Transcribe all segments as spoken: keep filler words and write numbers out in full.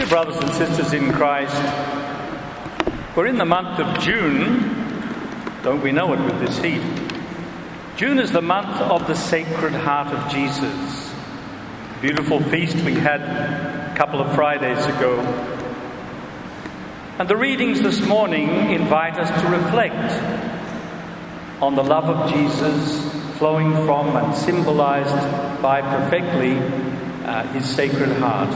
Dear brothers and sisters in Christ, we're in the month of June. Don't we know it with this heat? June is the month of the Sacred Heart of Jesus. Beautiful feast we had a couple of Fridays ago. And the readings this morning invite us to reflect on the love of Jesus flowing from and symbolized by perfectly uh, his Sacred Heart.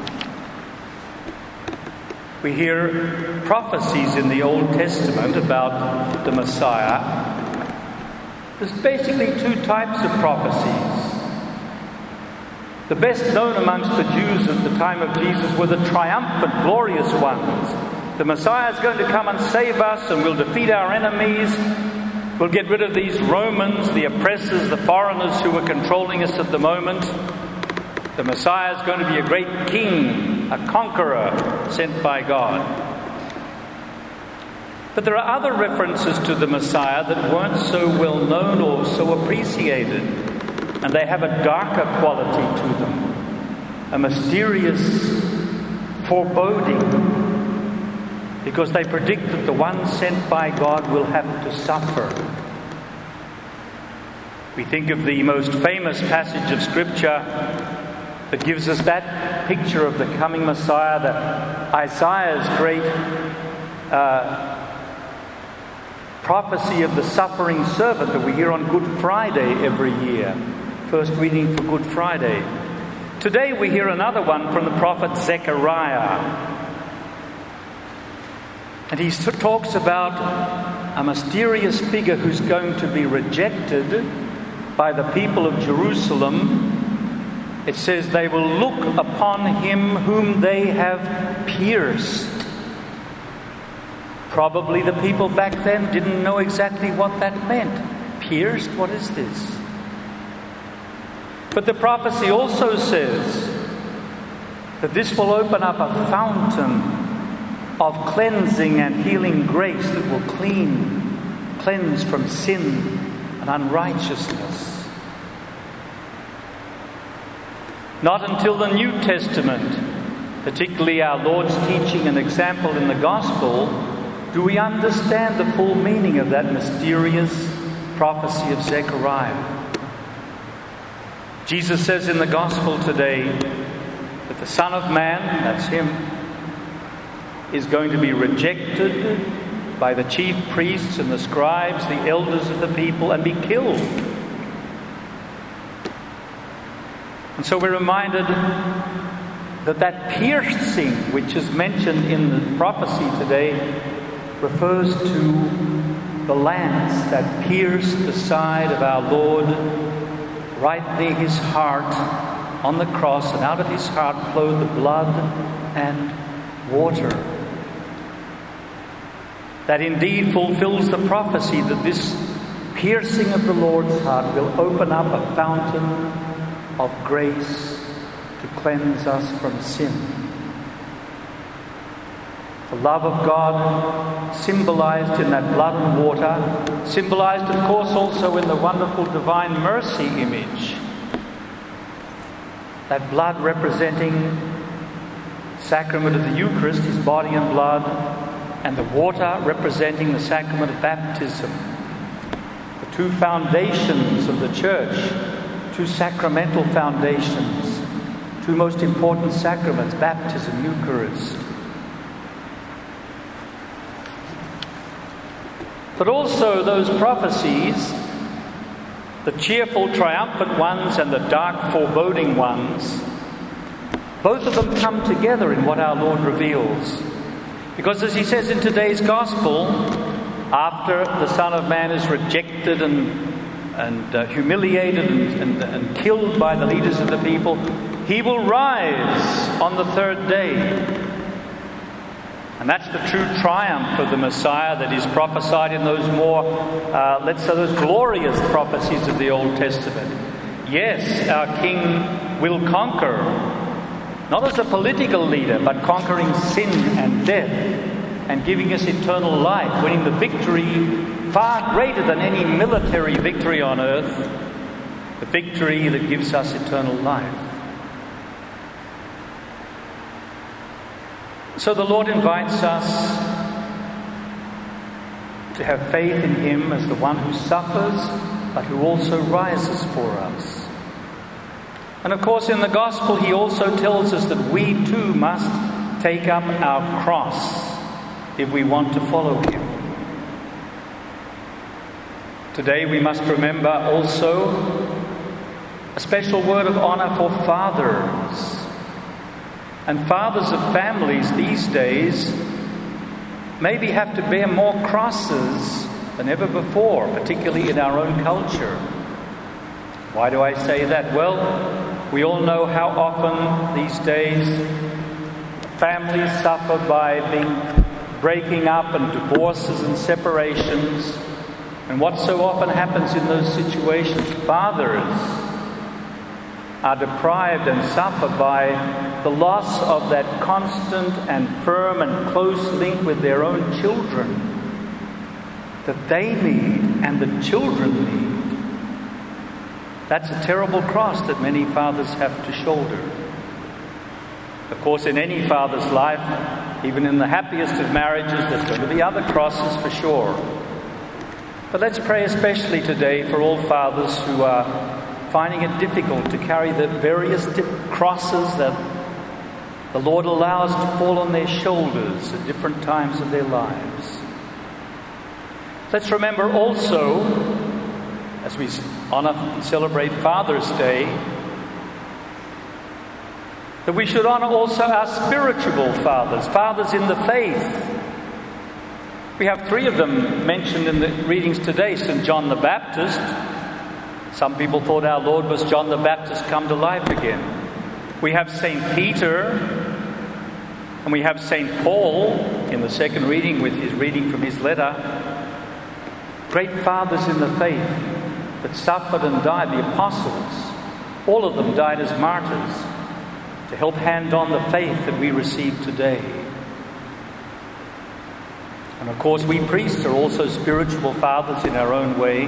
We hear prophecies in the Old Testament about the Messiah. There's basically two types of prophecies. The best known amongst the Jews at the time of Jesus were the triumphant, glorious ones. The Messiah is going to come and save us, and we'll defeat our enemies. We'll get rid of these Romans, the oppressors, the foreigners who were controlling us at the moment. The Messiah is going to be a great king, a conqueror sent by God. But there are other references to the Messiah that weren't so well known or so appreciated, and they have a darker quality to them, a mysterious foreboding, because they predict that the one sent by God will have to suffer. We think of the most famous passage of Scripture that gives us that picture of the coming Messiah, that Isaiah's great uh, prophecy of the suffering servant that we hear on Good Friday every year. First reading for Good Friday. Today we hear another one from the prophet Zechariah. And he talks about a mysterious figure who's going to be rejected by the people of Jerusalem. It says they will look upon him whom they have pierced. Probably the people back then didn't know exactly what that meant. Pierced? What is this? But the prophecy also says that this will open up a fountain of cleansing and healing grace that will clean, cleanse from sin and unrighteousness. Not until the New Testament, particularly our Lord's teaching and example in the Gospel, do we understand the full meaning of that mysterious prophecy of Zechariah. Jesus says in the Gospel today that the Son of Man, that's him, is going to be rejected by the chief priests and the scribes, the elders of the people, and be killed. And so we're reminded that that piercing which is mentioned in the prophecy today refers to the lance that pierced the side of our Lord right near his heart on the cross, and out of his heart flowed the blood and water. That indeed fulfills the prophecy that this piercing of the Lord's heart will open up a fountain of grace to cleanse us from sin. The love of God symbolized in that blood and water, symbolized of course also in the wonderful divine mercy image. That blood representing the sacrament of the Eucharist, his body and blood, and the water representing the sacrament of baptism. The two foundations of the church, two sacramental foundations, two most important sacraments, baptism, Eucharist. But also those prophecies, the cheerful, triumphant ones and the dark, foreboding ones, both of them come together in what our Lord reveals. Because as he says in today's Gospel, after the Son of Man is rejected and and uh, humiliated and, and, and killed by the leaders of the people, he will rise on the third day. And that's the true triumph of the Messiah that is prophesied in those more, uh, let's say, those glorious prophecies of the Old Testament. Yes, our King will conquer, not as a political leader, but conquering sin and death and giving us eternal life, winning the victory far greater than any military victory on earth, the victory that gives us eternal life. So the Lord invites us to have faith in him as the one who suffers, but who also rises for us. And of course, in the gospel, he also tells us that we too must take up our cross if we want to follow him. Today we must remember also a special word of honor for fathers. And fathers of families these days maybe have to bear more crosses than ever before, particularly in our own culture. Why do I say that? Well, we all know how often these days families suffer by being breaking up and divorces and separations. And what so often happens in those situations, fathers are deprived and suffer by the loss of that constant and firm and close link with their own children that they need and the children need. That's a terrible cross that many fathers have to shoulder. Of course, in any father's life, even in the happiest of marriages, there's going to be other crosses for sure. But let's pray especially today for all fathers who are finding it difficult to carry the various crosses that the Lord allows to fall on their shoulders at different times of their lives. Let's remember also, as we honor and celebrate Father's Day, that we should honor also our spiritual fathers, fathers in the faith. We have three of them mentioned in the readings today. Saint John the Baptist. Some people thought our Lord was John the Baptist come to life again. We have Saint Peter, and we have Saint Paul in the second reading with his reading from his letter. Great fathers in the faith that suffered and died, the apostles. All of them died as martyrs to help hand on the faith that we receive today. And of course, we priests are also spiritual fathers in our own way.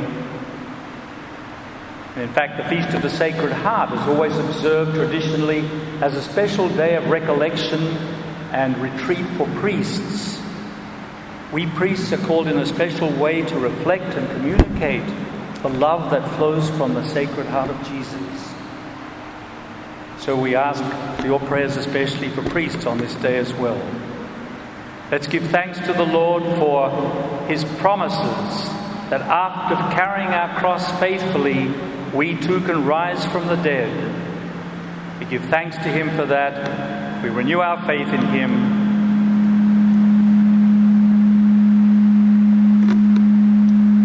And in fact, the Feast of the Sacred Heart is always observed traditionally as a special day of recollection and retreat for priests. We priests are called in a special way to reflect and communicate the love that flows from the Sacred Heart of Jesus. So we ask for your prayers especially for priests on this day as well. Let's give thanks to the Lord for his promises that after carrying our cross faithfully, we too can rise from the dead. We give thanks to him for that. We renew our faith in him.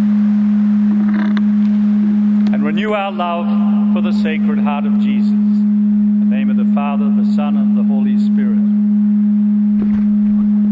And renew our love for the Sacred Heart of Jesus.